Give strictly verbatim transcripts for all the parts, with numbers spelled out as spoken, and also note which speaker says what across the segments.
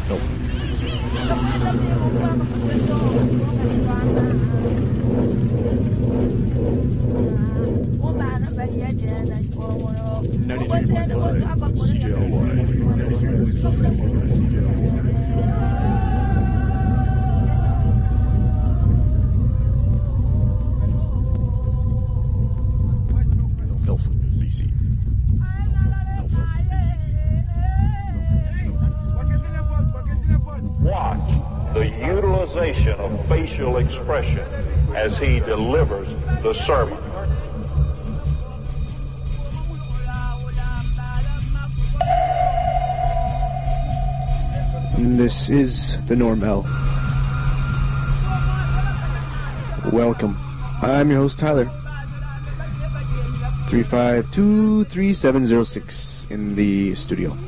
Speaker 1: Milford, B C. ninety-three point five C J L Y, Milford, B C.
Speaker 2: Watch the utilization of facial expression as he delivers the sermon.
Speaker 1: This is the Norm-L. Welcome. I'm your host, Tyler. three five two, three seven zero six in the studio.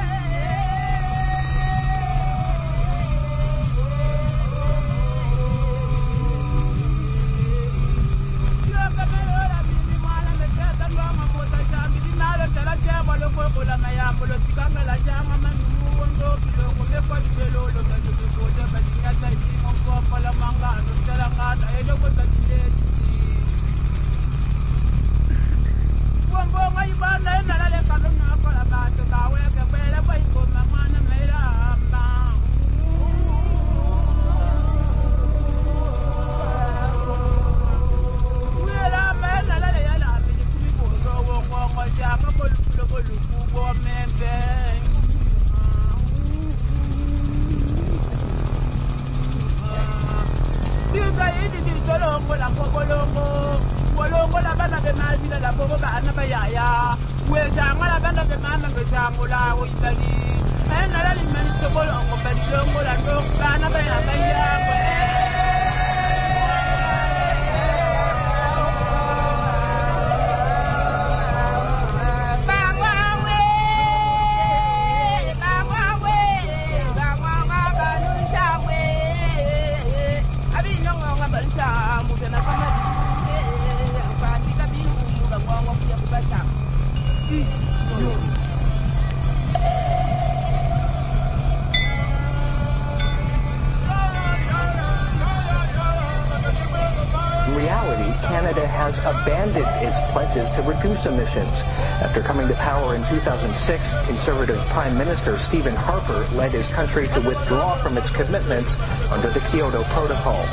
Speaker 3: To reduce emissions. After coming to power in two thousand six, Conservative Prime Minister Stephen Harper led his country to withdraw from its commitments under the Kyoto Protocol.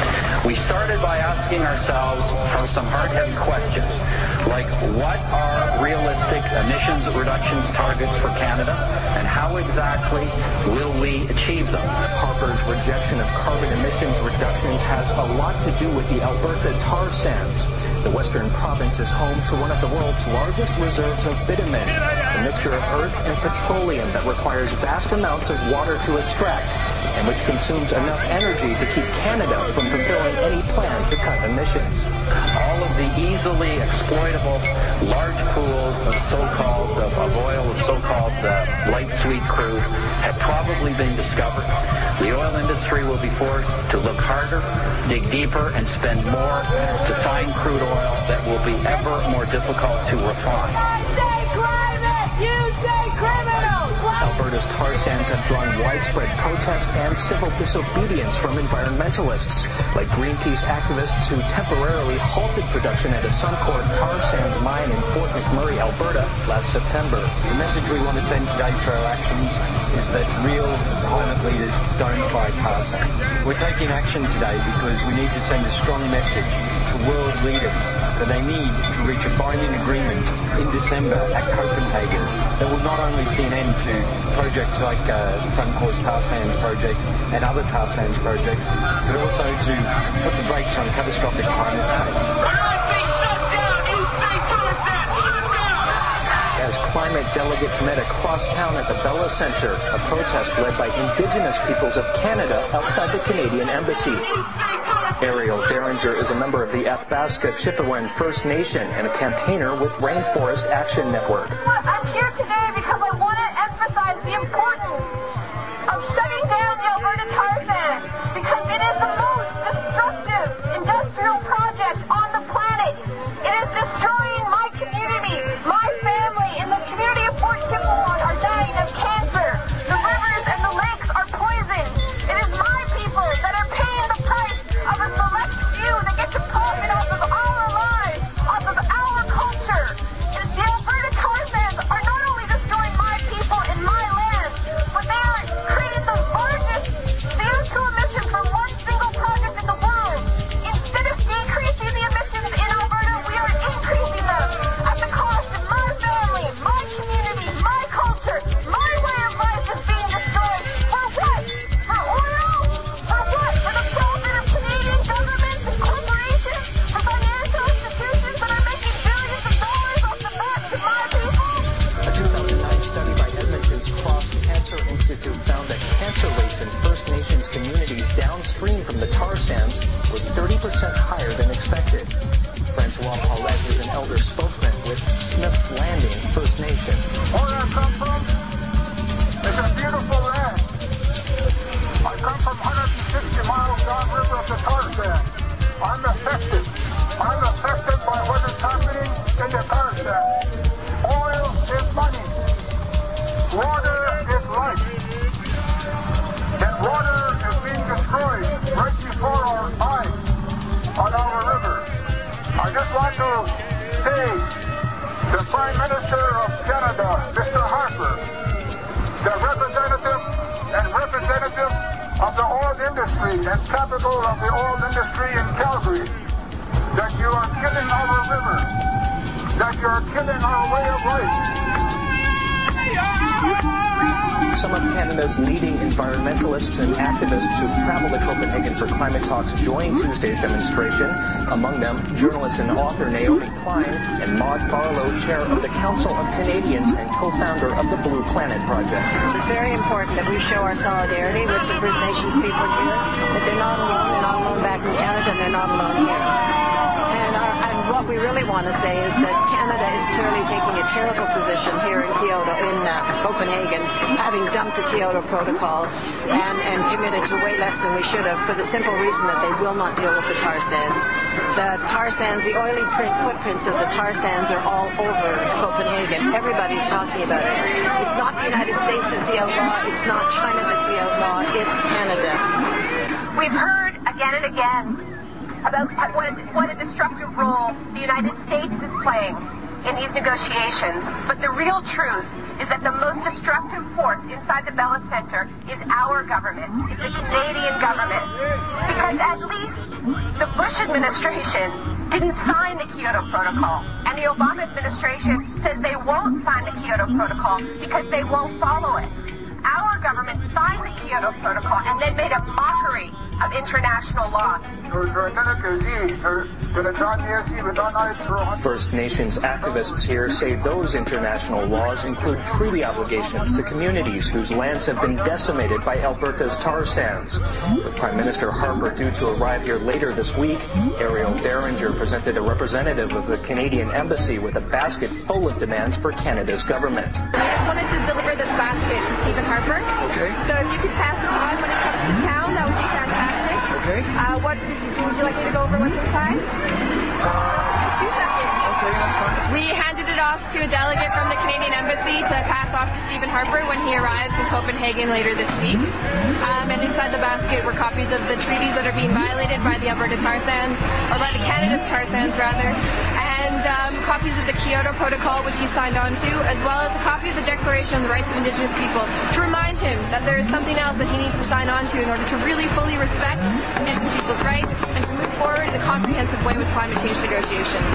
Speaker 4: We started by asking ourselves for some hard-hitting questions, like what are realistic emissions reductions targets for Canada, and how exactly will we achieve them?
Speaker 3: Harper's rejection of carbon emissions reductions has a lot to do with the Alberta tar sands. The western province is home to one of the world's largest reserves of bitumen, a mixture of earth and petroleum that requires vast amounts of water to extract, and which consumes enough energy to keep Canada from fulfilling any plan to cut emissions.
Speaker 4: All of the easily exploitable large pools of so-called of, of oil, of so-called uh, light sweet crude, have probably been discovered. The oil industry will be forced to look harder, dig deeper, and spend more to find crude oil that will be ever more difficult to refine.
Speaker 5: Say climate! You say criminal!
Speaker 3: Alberta's tar sands have drawn widespread protest and civil disobedience from environmentalists, like Greenpeace activists who temporarily halted production at a Suncor tar sands mine in Fort McMurray, Alberta, last September.
Speaker 6: The message we want to send today through our actions is that real climate leaders don't buy tar sands. We're taking action today because we need to send a strong message to world leaders that they need to reach a binding agreement in December at Copenhagen that will not only see an end to projects like uh, Suncor's tar sands project and other tar sands projects, but also to put the brakes on catastrophic climate change.
Speaker 3: As climate delegates met across town at the Bella Centre, a protest led by Indigenous peoples of Canada outside the Canadian Embassy. Ariel Derringer is a member of the Athabasca Chipewyan First Nation and a campaigner with Rainforest Action Network.
Speaker 5: I'm here today because I want to emphasize the importance of shutting down the Alberta tar sands, because it is the most destructive industrial project on the planet. It is destroying my community, my family, and the community of Fort Chipewyan are dying of cancer. The rivers and the lakes are
Speaker 3: Cancer Institute found that cancer rates in First Nations communities downstream from the tar sands were thirty percent higher than expected. Francois Paulette is an elder spokesman with Smith's Landing First Nation.
Speaker 7: Where I come from is a beautiful land. I come from one hundred sixty miles downriver of the tar sand. I'm affected. I'm affected by what is happening in the tar sand. Oil is money. Water is life. And water is being destroyed right before our eyes on our river. I just want to say the Prime Minister of Canada, Mister Harper, the representative and representative of the oil industry and capital of the oil industry in Calgary, that you are killing our river, that you are killing our way of life.
Speaker 3: Some of Canada's leading environmentalists and activists who've traveled to Copenhagen for climate talks joined Tuesday's demonstration. Among them, journalist and author Naomi Klein and Maud Barlow, chair of the Council of Canadians and co-founder of the Blue Planet Project.
Speaker 8: It's very important that we show our solidarity with the First Nations people here, that they're not alone, they're not alone back in Canada, and they're not alone here. And, our, and what we really want to say is that Canada is clearly taking a terrible position here in Kyoto, in uh, Copenhagen, having dumped the Kyoto Protocol and, and committed to way less than we should have, for the simple reason that they will not deal with the tar sands. The tar sands, the oily print footprints of the tar sands are all over Copenhagen. Everybody's talking about it. It's not the United States that's the outlaw. It's not China that's the outlaw. It's Canada.
Speaker 5: We've heard again and again about what a, what a destructive role the United States is playing in these negotiations. But the real truth is that the most destructive force inside the Bella Center is our government. It's the Canadian government. Because at least the Bush administration didn't sign the Kyoto Protocol. And the Obama administration says they won't sign the Kyoto Protocol because they won't follow it. Our government signed the Kyoto Protocol and then made a mockery of international law.
Speaker 3: First Nations activists here say those international laws include treaty obligations to communities whose lands have been decimated by Alberta's tar sands. With Prime Minister Harper due to arrive here later this week, Ariel Derringer presented a representative of the Canadian Embassy with a basket full of demands for Canada's government.
Speaker 9: I just wanted to deliver this basket to Stephen Harper.
Speaker 3: Okay.
Speaker 9: So if you could pass this on when he comes to town, that would be fantastic.
Speaker 3: Okay.
Speaker 9: Uh, what would you like me to go over what's inside? Two seconds.
Speaker 3: Okay, that's fine.
Speaker 9: We handed it off to a delegate from the Canadian Embassy to pass off to Stephen Harper when he arrives in Copenhagen later this week. Um, and inside the basket were copies of the treaties that are being violated by the Alberta tar sands, or by the Canada's tar sands rather, and um, copies of the Kyoto Protocol, which he signed on to, as well as a copy of the Declaration on the Rights of Indigenous People, to remind him that there is something else that he needs to sign on to in order to really fully respect Indigenous people's rights and to move forward in a comprehensive way with climate change negotiations.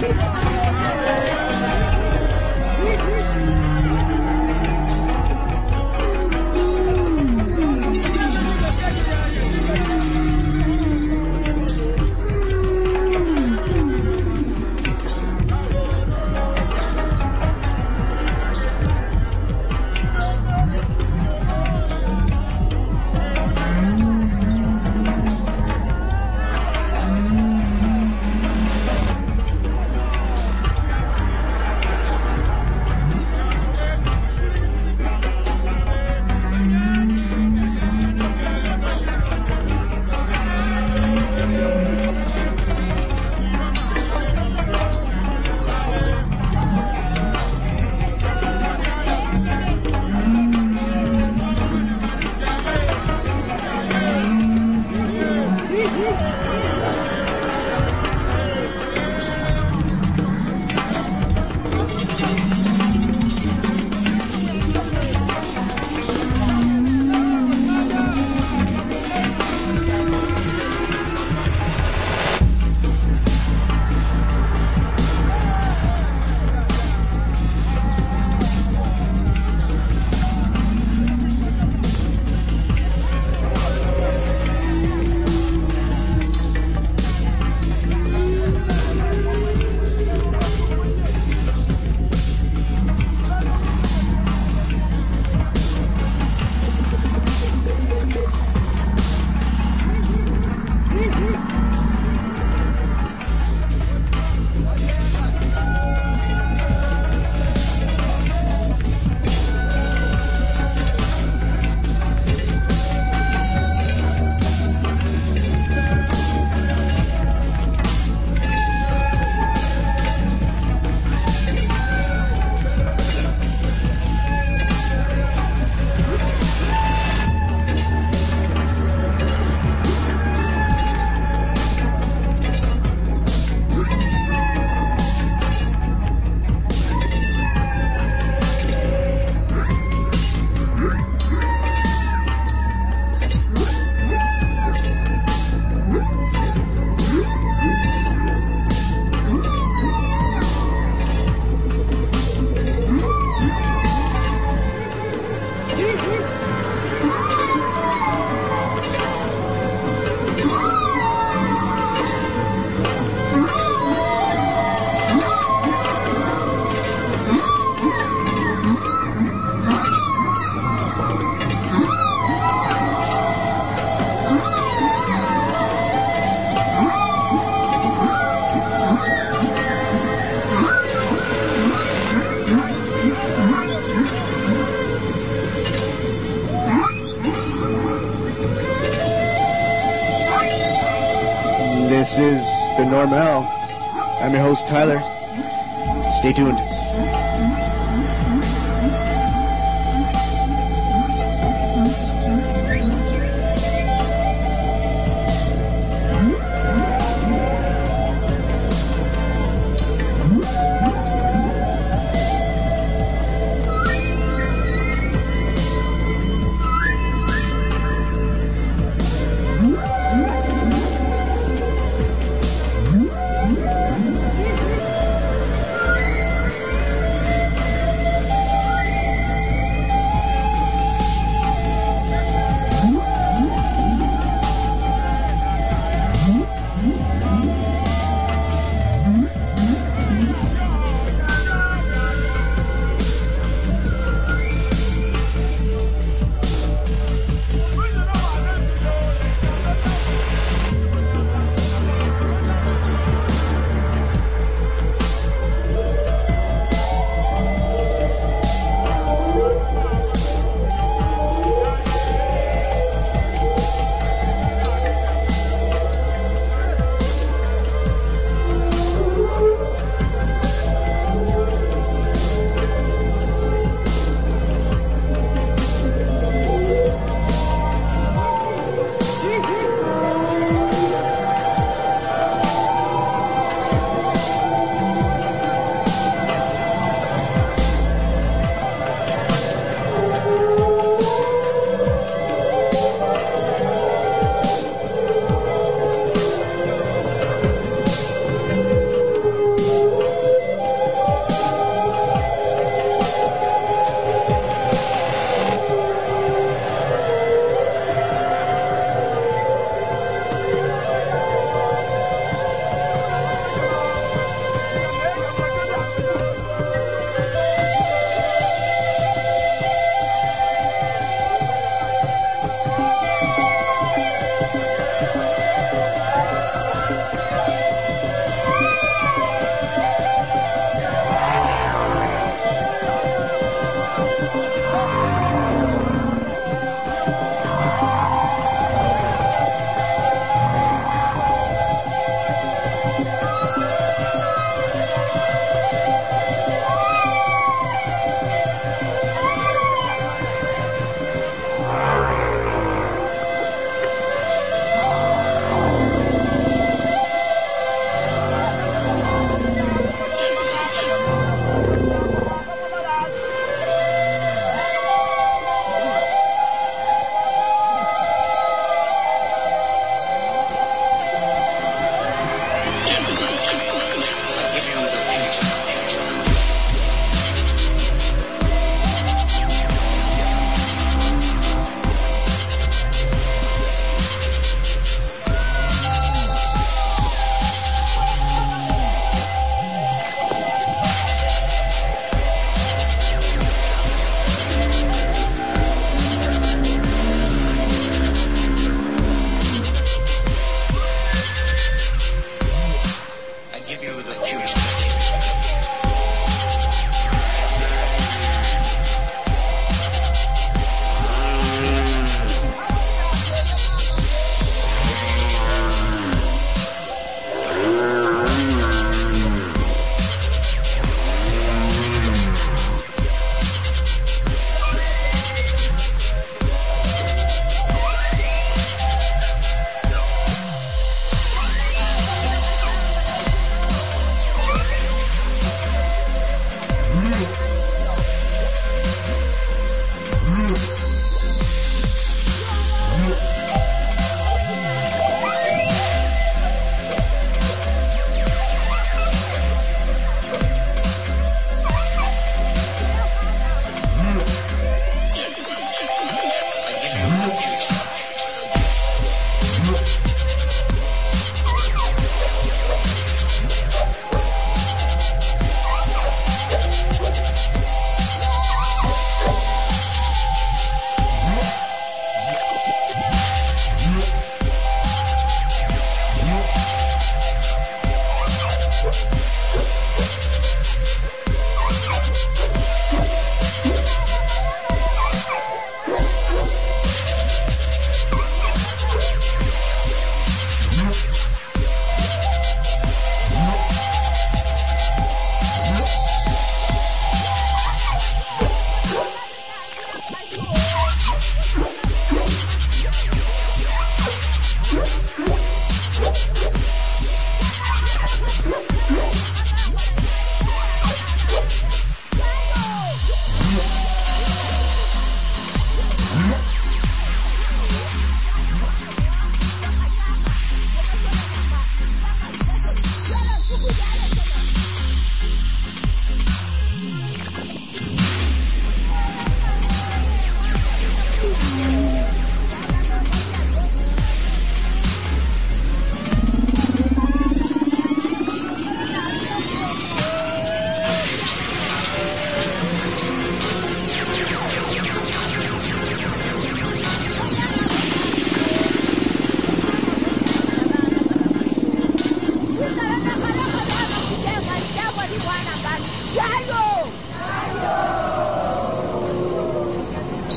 Speaker 10: This is The Normal. I'm your host, Tyler. Stay tuned.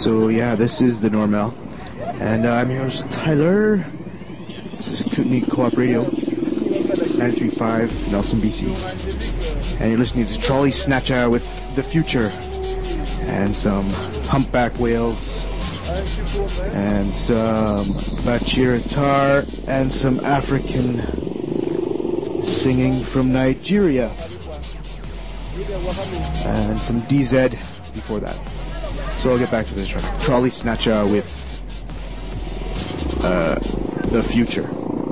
Speaker 10: So yeah, this is the Normal, and uh, I'm your host Tyler. This is Kootenai Co-op Radio, ninety-three point five, Nelson, B C. And you're listening to Trolley Snatcher with The Future, and some humpback whales, and some Bachira tar, and some African singing from Nigeria, and some D Z before that. So I'll get back to this track. Trolley Snatcher with uh, The Future.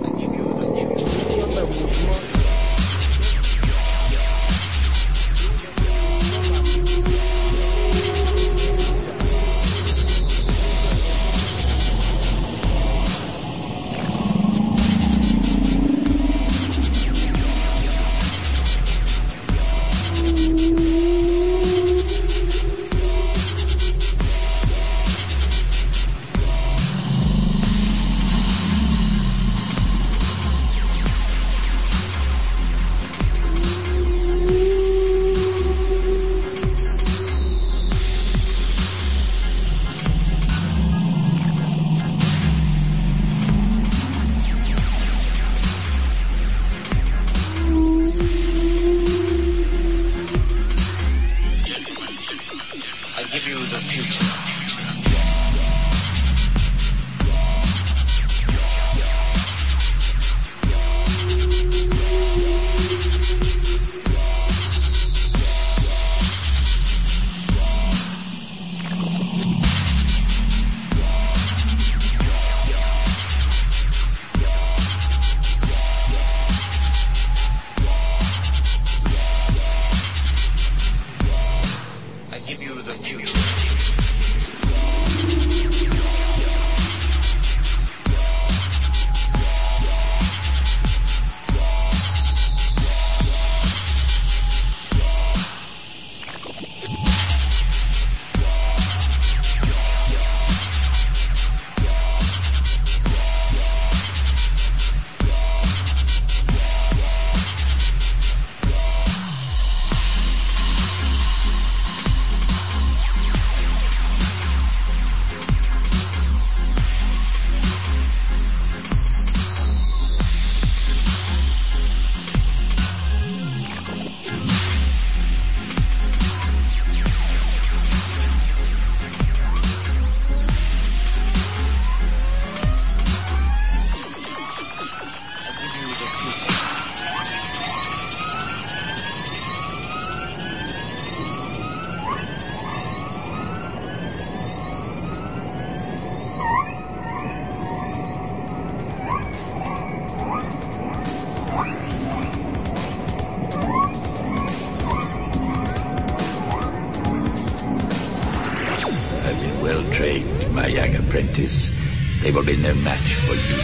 Speaker 11: They will be no match for you.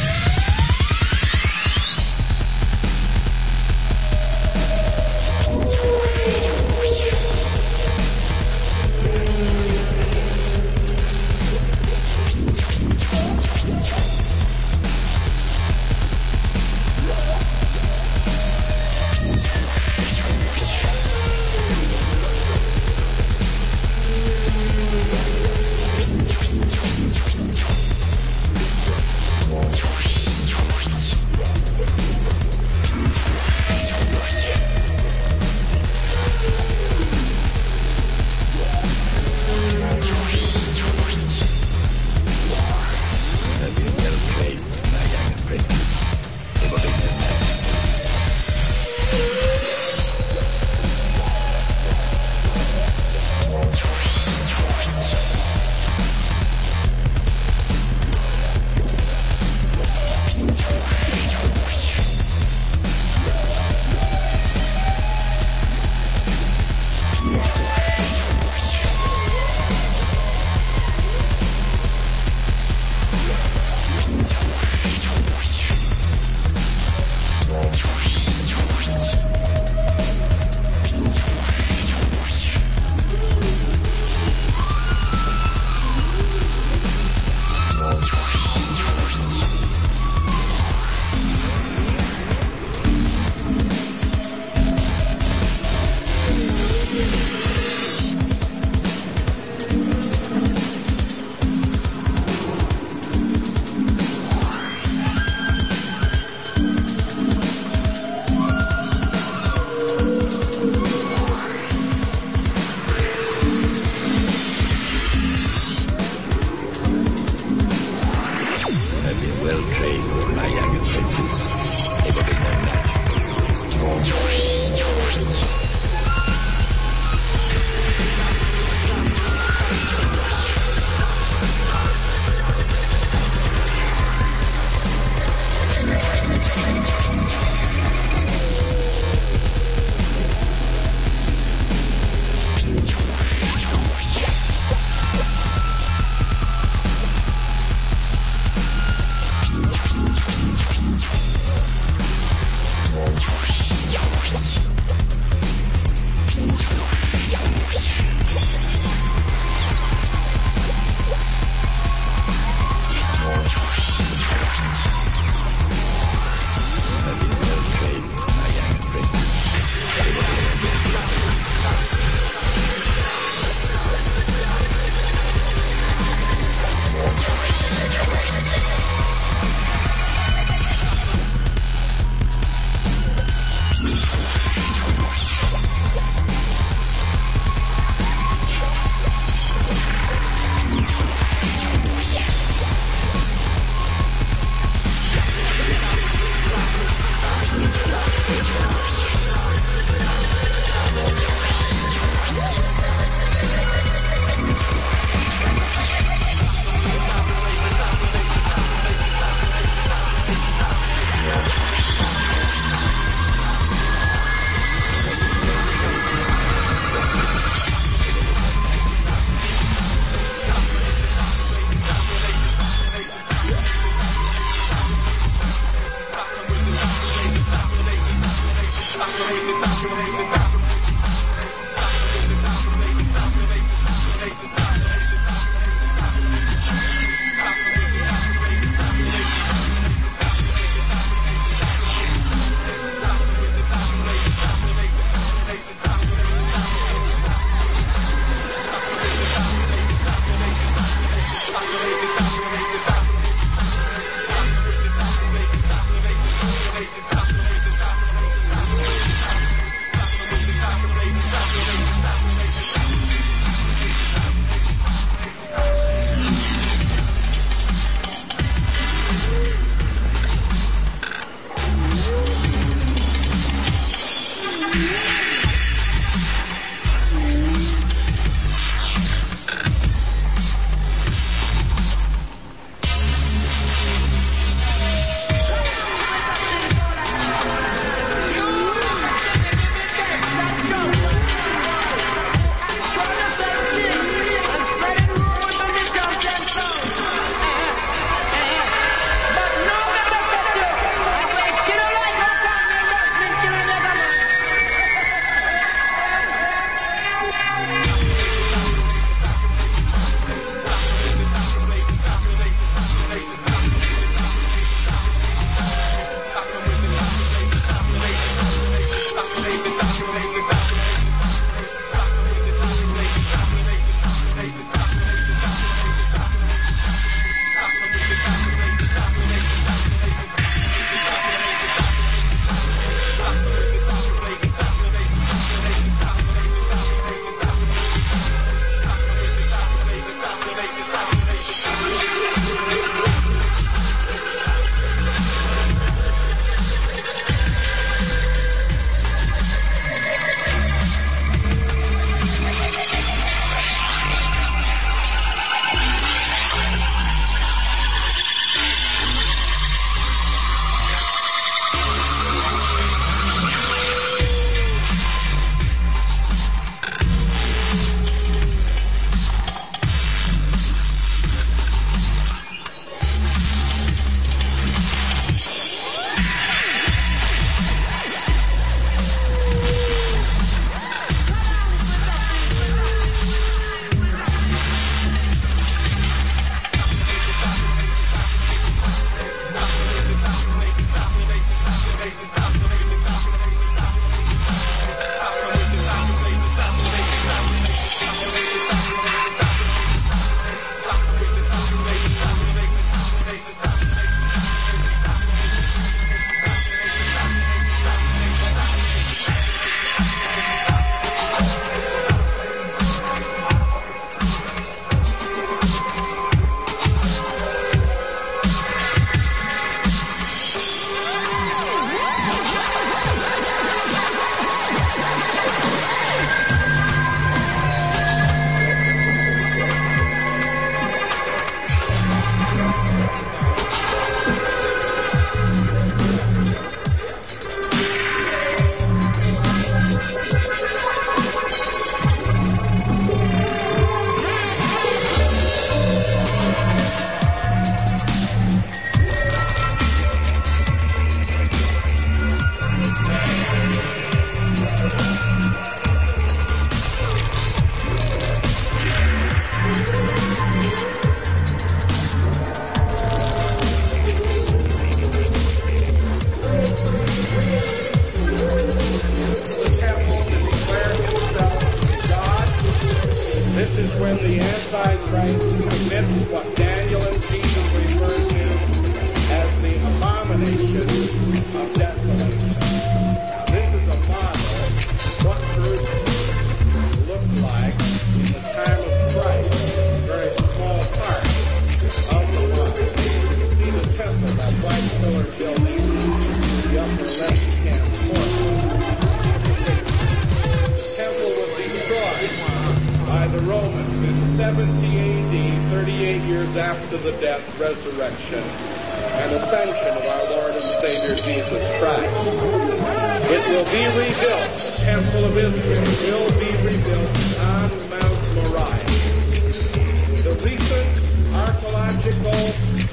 Speaker 12: when the Antichrist commits what Daniel and Jesus referred to as the abomination of desolation. Now, this is a model of what Jerusalem looked like in the time of Christ, a very small part of the line. You see the temple, that white pillar building, the upper left-hand corner. The temple was destroyed by the Romans in seventy A D, thirty-eight years after the death, resurrection, and ascension of our Lord and Savior Jesus Christ. It will be rebuilt. The Temple of Israel will be rebuilt on Mount Moriah. The recent archaeological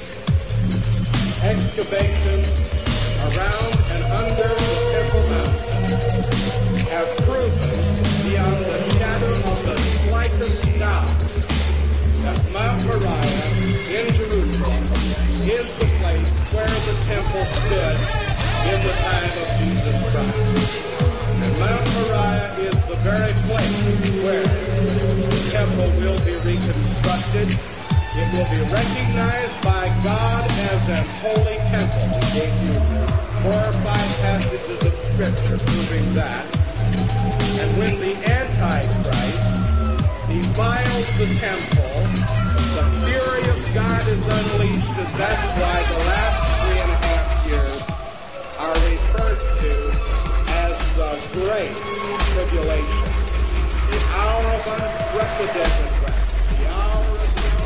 Speaker 12: excavations around and under the Temple Mountain have proven beyond the shadow of the slightest doubt that Mount Moriah in Jerusalem is the place where the temple stood in the time of Jesus Christ. And Mount Moriah is the very place where the temple will be reconstructed. It will be recognized by God as an holy temple. We gave you four or five passages of Scripture proving that. And when the Antichrist defiles the temple, the fury of God is unleashed, and that's why the last three and a half years are referred to as the Great Tribulation. The hour of unprecedented wrath. The hour of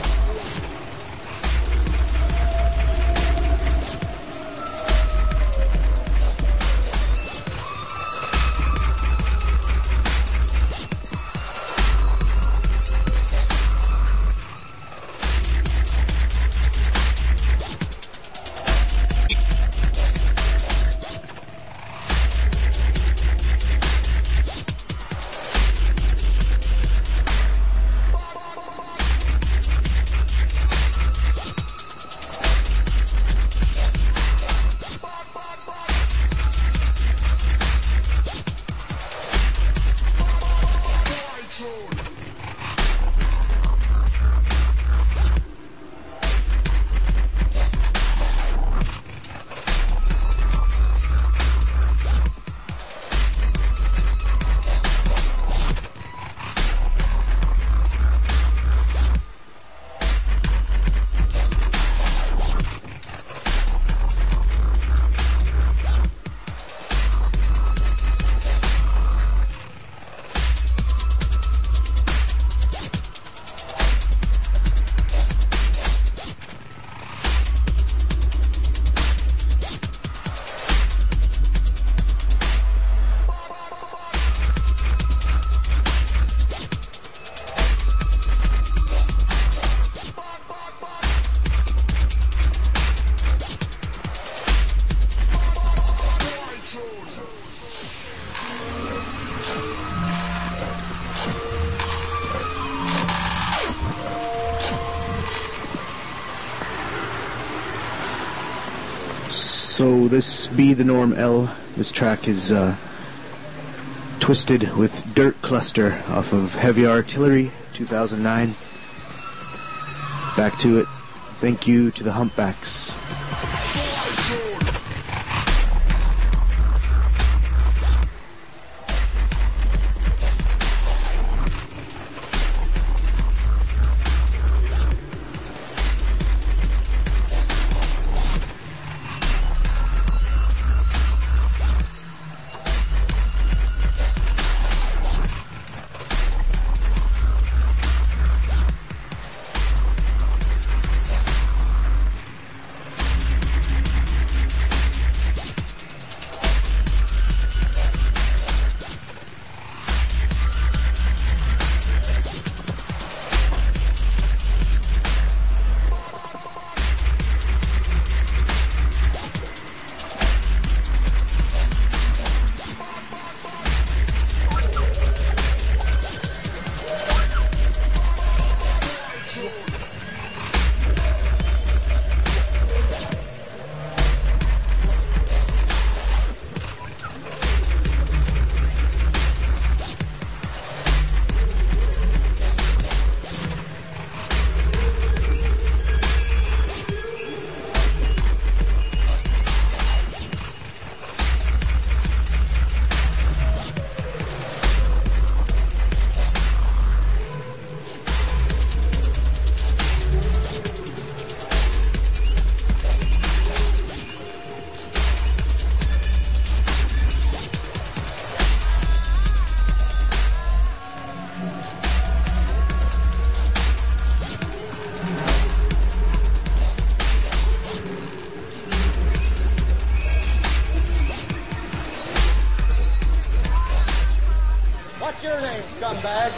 Speaker 10: So this Be the Norm L, this track is uh, Twisted with Dirt Cluster off of Heavy Artillery two thousand nine. Back to it. Thank you to the Humpbacks.
Speaker 7: What's your name, scumbag?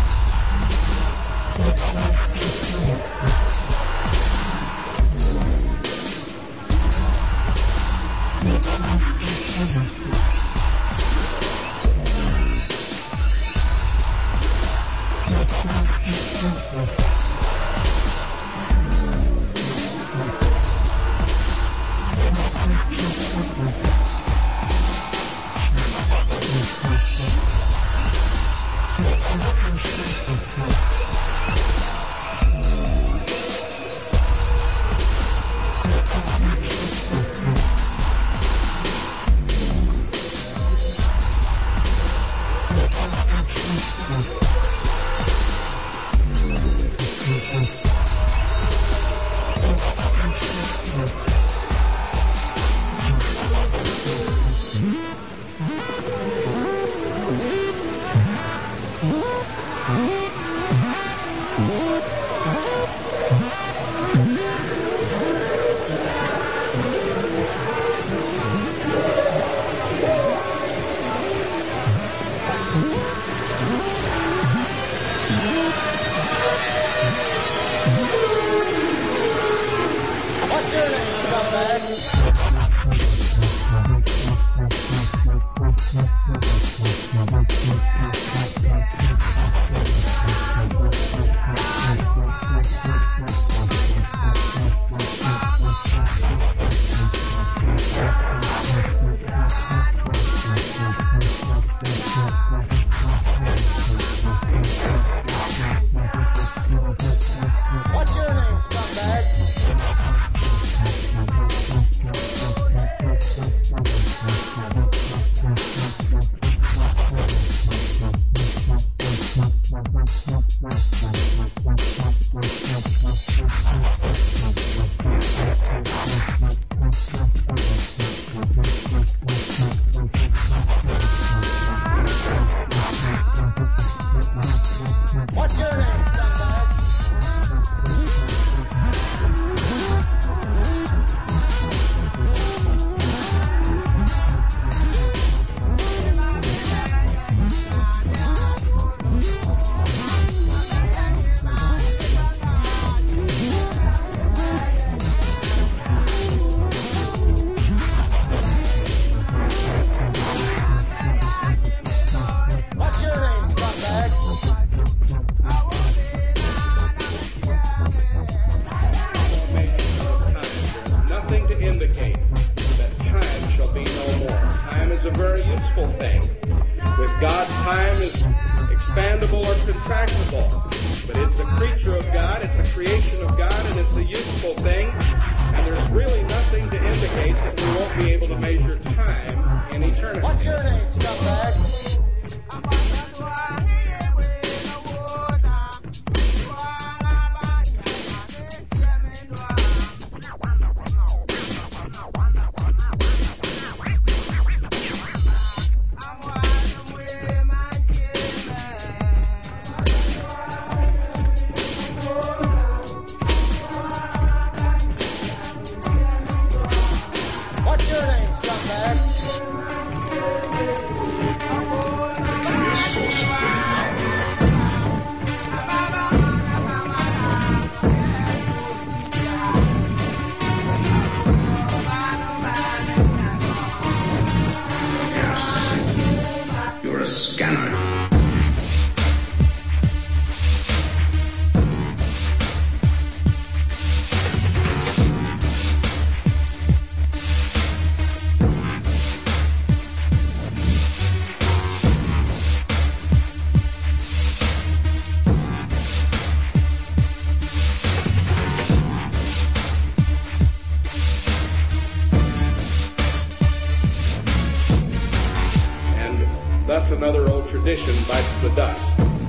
Speaker 12: Another old tradition bites the dust.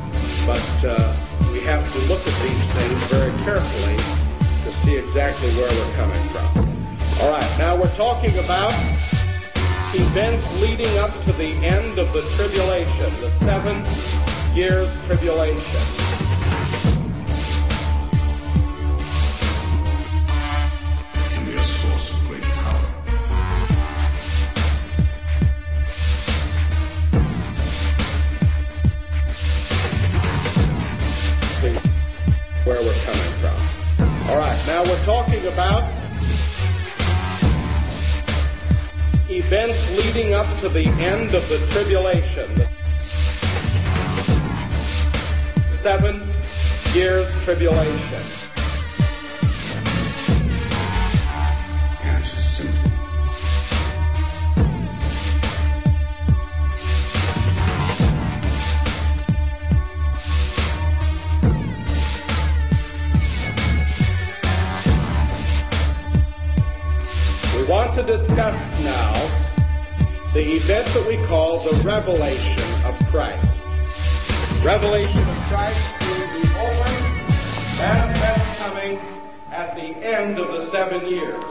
Speaker 12: But uh, we have to look at these things very carefully to see exactly where we're coming from. All right, now we're talking about events leading up to the end of the tribulation, the seven years tribulation. talking about events leading up to the end of the tribulation, the seven years tribulation.
Speaker 11: Answer simple.
Speaker 12: We want to discuss now the event that we call the revelation of Christ. Revelation of Christ being the open, manifest coming at the end of the seven years.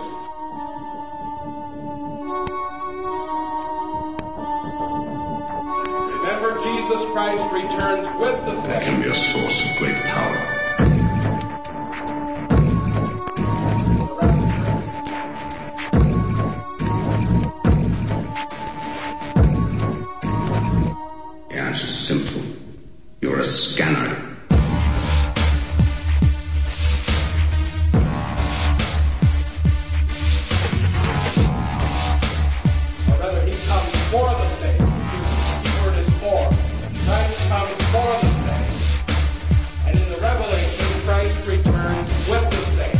Speaker 12: Remember, Jesus Christ returns with the saints.
Speaker 11: That can be a source of great power. The answer is simple. You're a scanner.
Speaker 12: For the sake. The key word is for. Christ comes for the sake. And in the Revelation, Christ returns with the sake.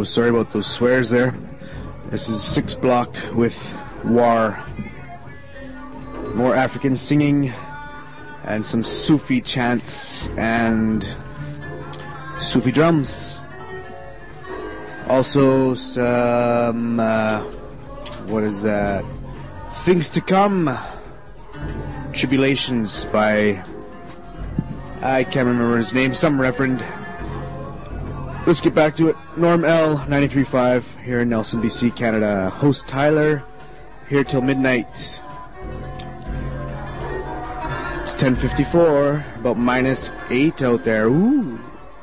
Speaker 10: sorry about those swears there. This is Six Block with War. More African singing and some Sufi chants and Sufi drums. Also some, uh, what is that? Things to Come. Tribulations by, I can't remember his name, some reverend. Let's get back to it. Norm L, ninety-three point five, here in Nelson, B C, Canada. Host Tyler, here till midnight. It's ten fifty-four, about minus eight out there. Ooh.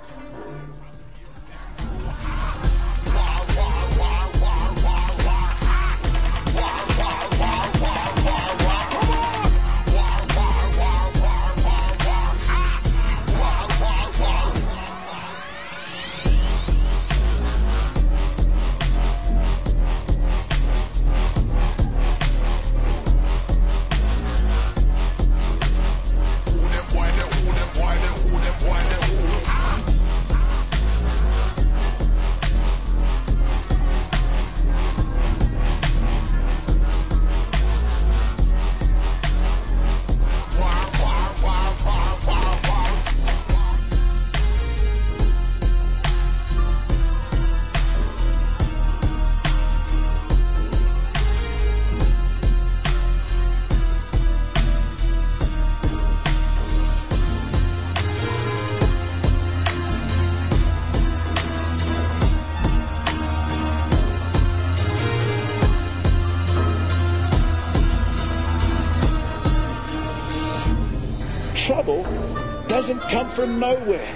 Speaker 13: Trouble doesn't come from nowhere.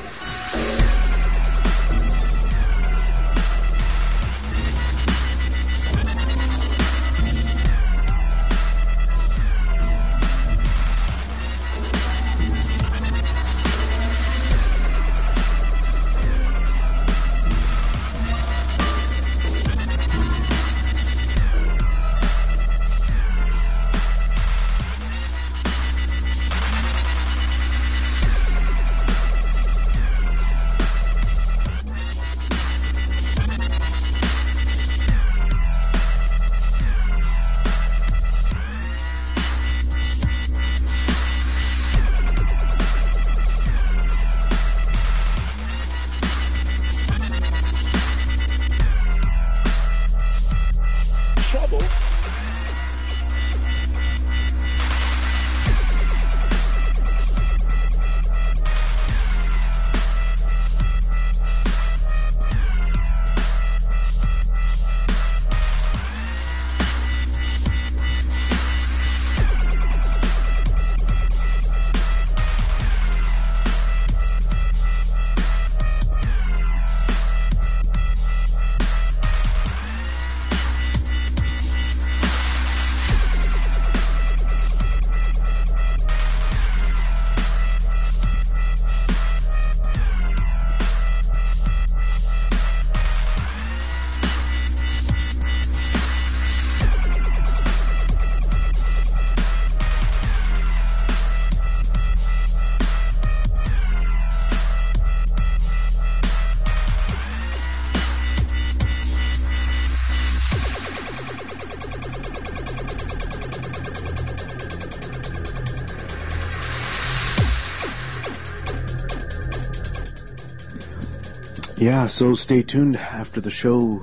Speaker 10: Yeah, so stay tuned after the show.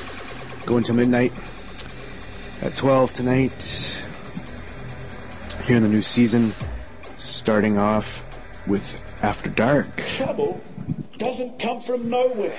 Speaker 10: Go until midnight at twelve tonight. Here in the new season, starting off with After Dark.
Speaker 13: Trouble doesn't come from nowhere.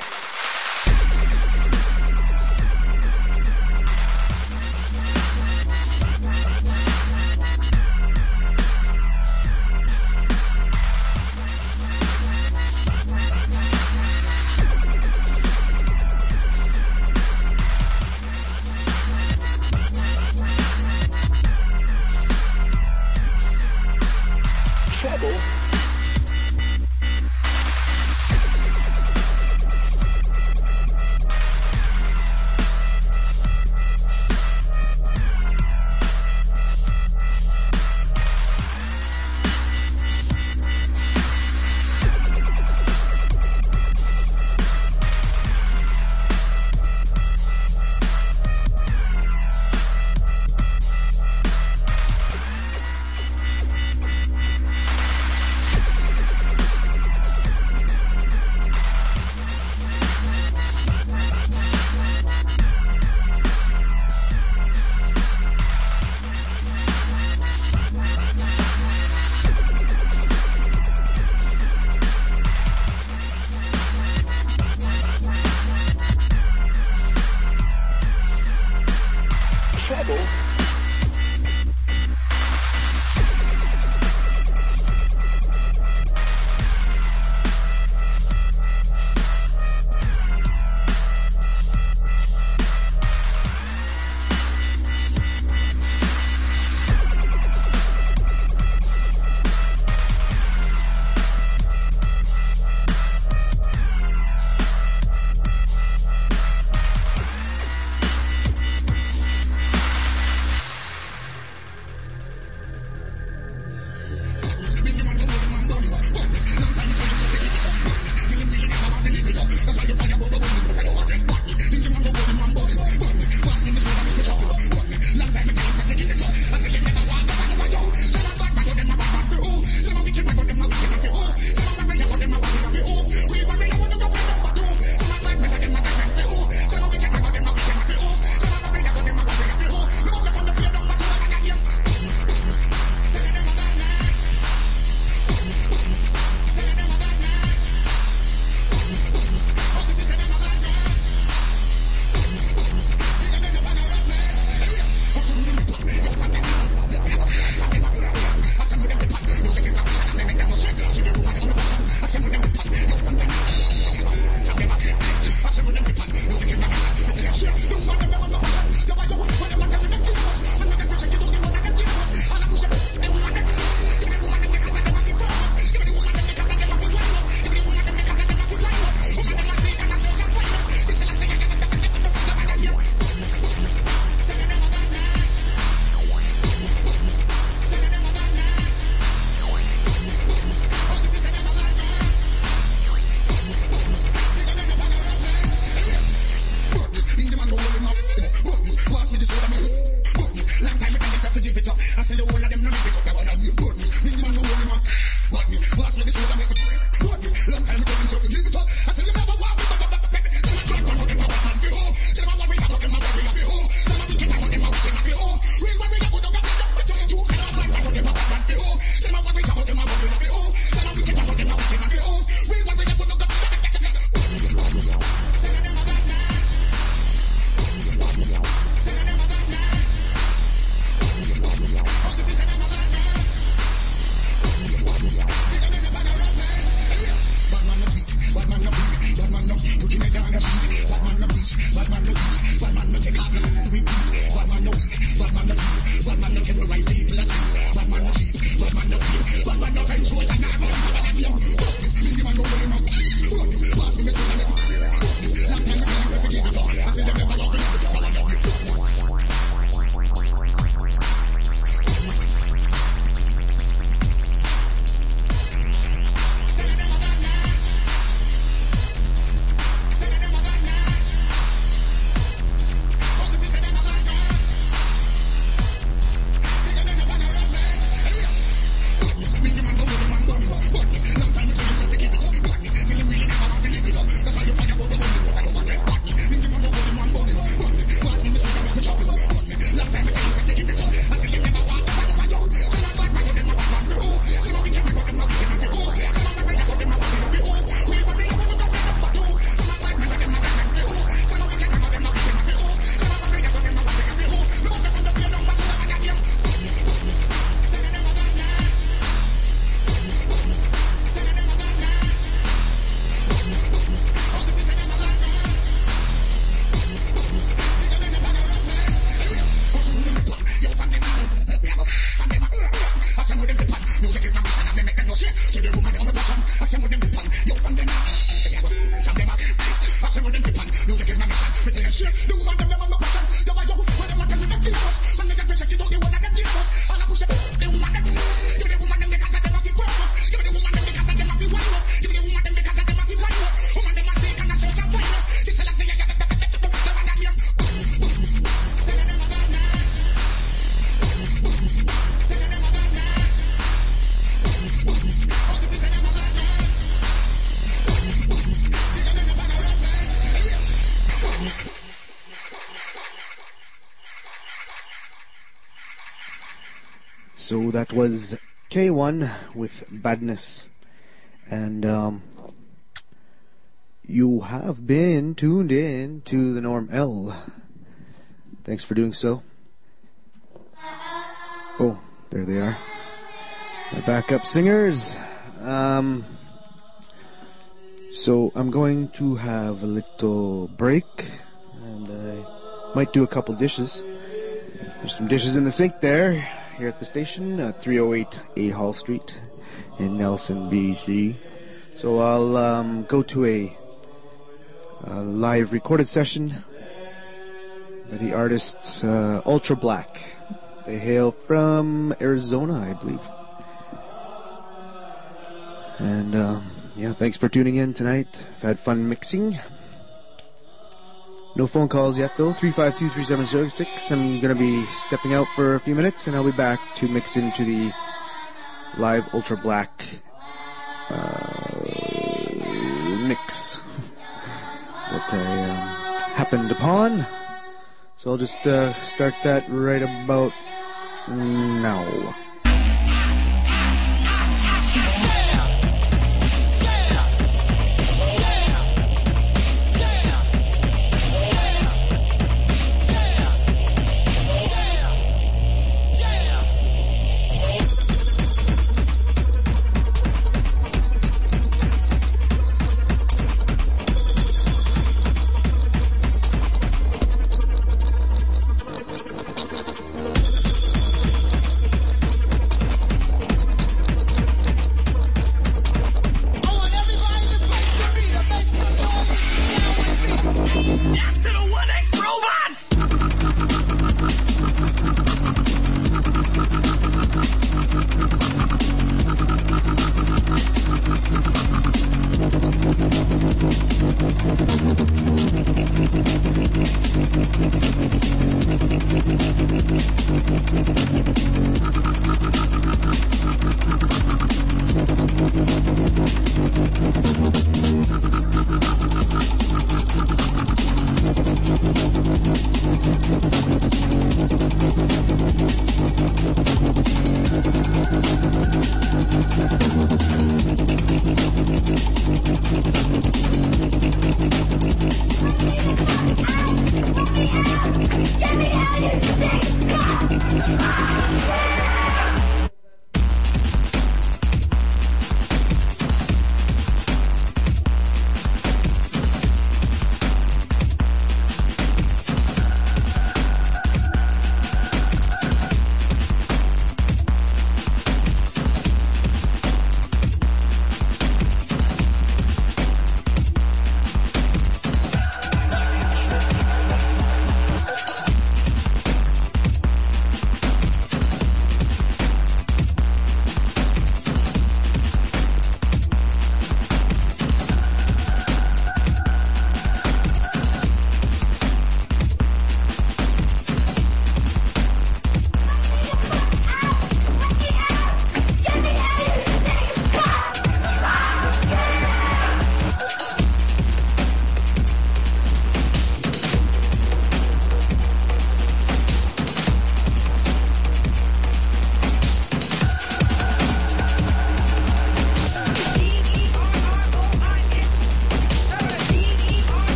Speaker 10: So that was K one with Badness. And um, you have been tuned in to the Norm L. Thanks for doing so. Oh, there they are. My backup singers. Um, so I'm going to have a little break. And I might do a couple dishes. There's some dishes in the sink there. Here at the station, uh, three oh eight A Hall Street in Nelson, B C. So I'll um, go to a, a live recorded session by the artists uh, Ultra Black. They hail from Arizona, I believe. And um, yeah, thanks for tuning in tonight. I've had fun mixing. No phone calls yet, though. three five two, three seven zero six. I'm going to be stepping out for a few minutes, and I'll be back to mix into the live Ultra Black uh, mix that I um, happened upon. So I'll just uh, start that right about now.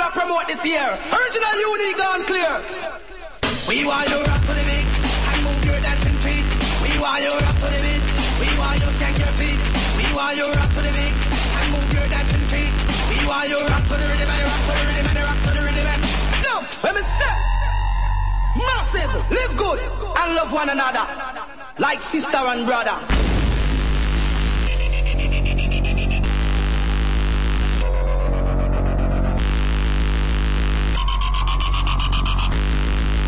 Speaker 14: I promote this year. Original Unique gone clear. We want you rock to the beat and move your dancing feet. We want you rock to the beat. We want you shake your feet. We want you rock to the beat and move your dancing feet. We want you rock to the rhythm and rock to the rhythm and rock to the rhythm and jump. Let me say, massive, live good and love one another like sister and brother.